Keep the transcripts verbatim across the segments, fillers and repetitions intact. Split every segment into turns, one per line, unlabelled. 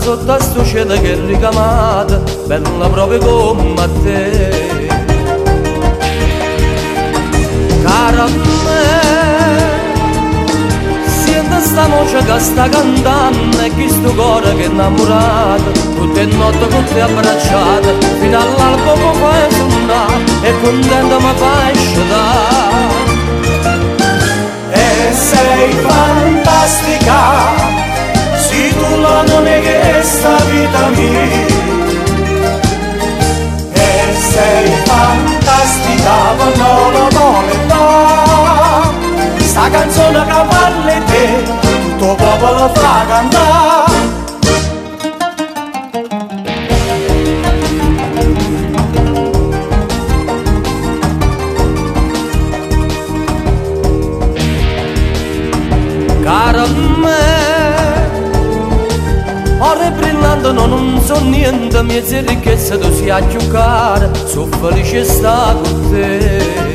sotto a sto cielo che è ricamata, bella proprio come a te. Cara me, sento sta voce che sta cantando e chi sto cuore che è innamorato, tutte le notti con te abbracciate, fino all'alba mi fai suonare e contento mi fai sciatare.
E sei fantastica, sei tu la nome che sta vita mia. E sei fantastica quando lo vuole fare, sta canzone che parli te, tutto il popolo fa cantare.
Cara me, ore brillanti non so niente, mezza ricchezza tu sia a giocare, sono felice sta con te.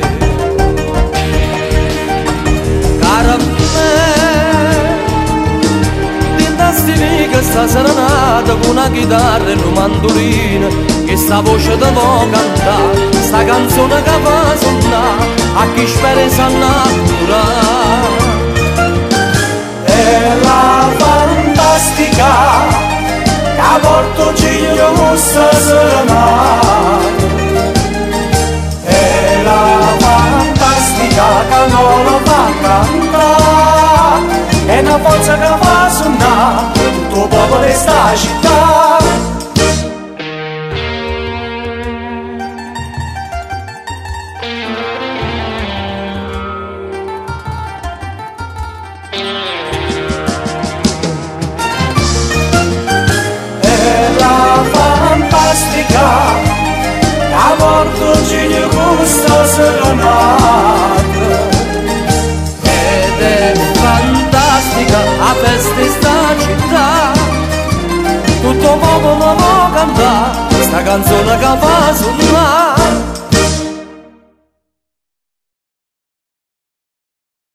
Cara me, tentasti che sta serenata con una chitarra e un mandolino, che sta voce te può cantare, sta canzone che fa suonare, a chi spera sa natura.
È la fantastica che porto ciglio questa serenata. È la fantastica che non lo fa cantare, è una forza che fa suonare tutto il popolo di sta città. A porto ciglio questa serenata,
ed è fantastica a festa in sta città, tutto il popolo può cantare sta canzone che fa suonare.